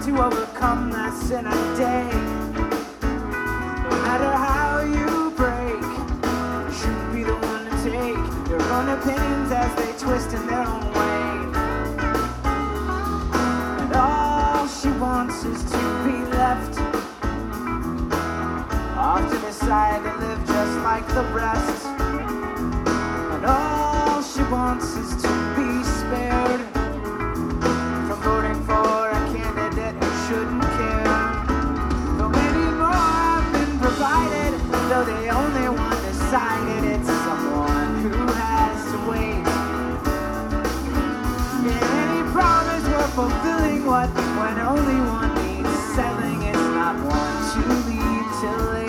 to overcome that sin a day. No matter how you break, you shouldn't be the one to take your own opinions as they twist in their own way. And all she wants is to be left off to the side and live just like the rest. And all she wants is to be spared from voting for a candidate who shouldn't care. Though maybe more have been provided, though the only one decided, it's someone who has to wait. Yeah, any promise we're fulfilling what when only one needs settling. It's not one to leave till late.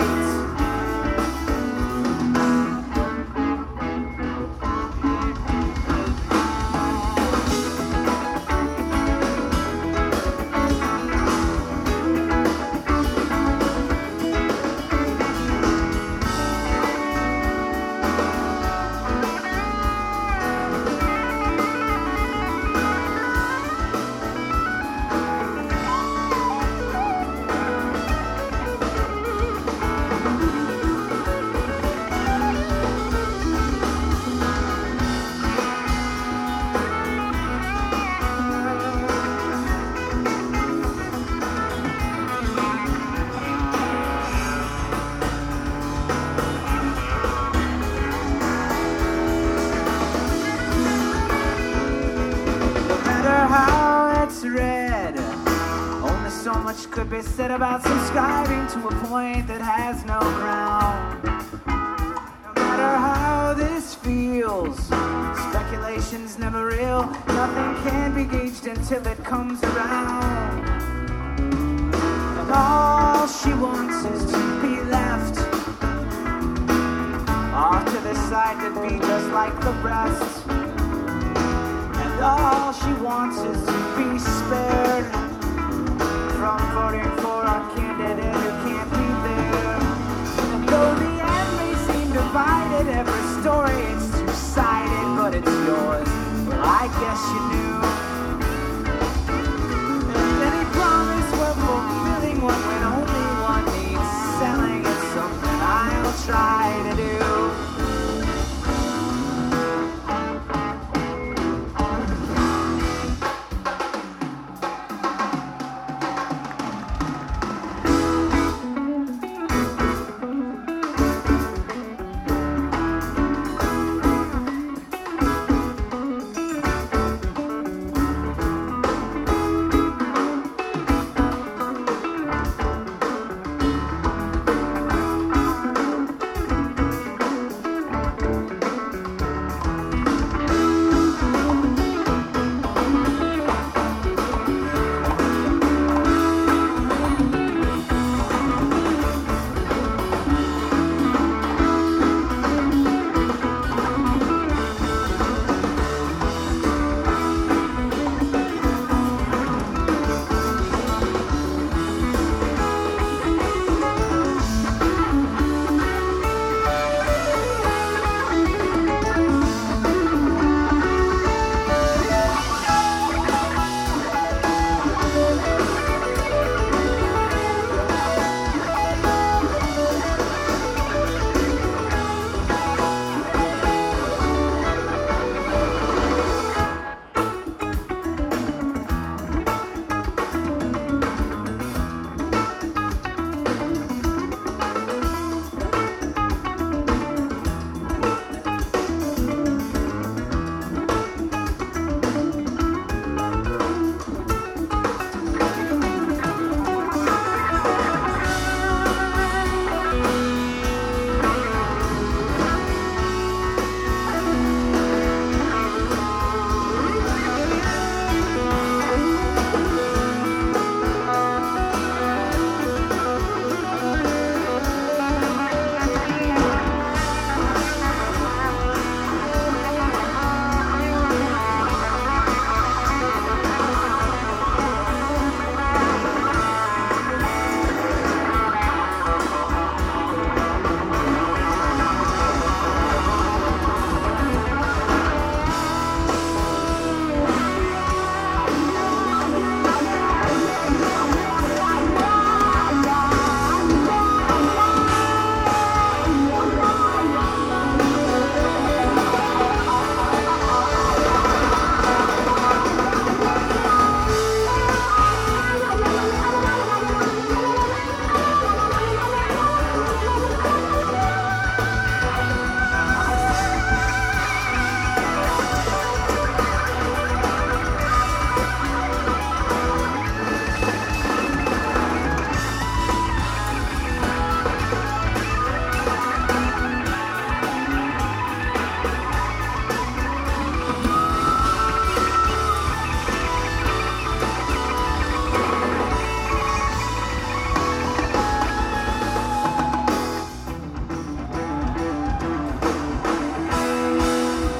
So much could be said about subscribing to a point that has no ground. No matter how this feels, speculation's never real. Nothing can be gauged until it comes around. And all she wants is to be left off to the side to be just like the rest. And all she wants is to be spared from voting for a candidate who can't be there. And though the end may seem divided, every story it's two-sided, but it's yours. Well, I guess you knew.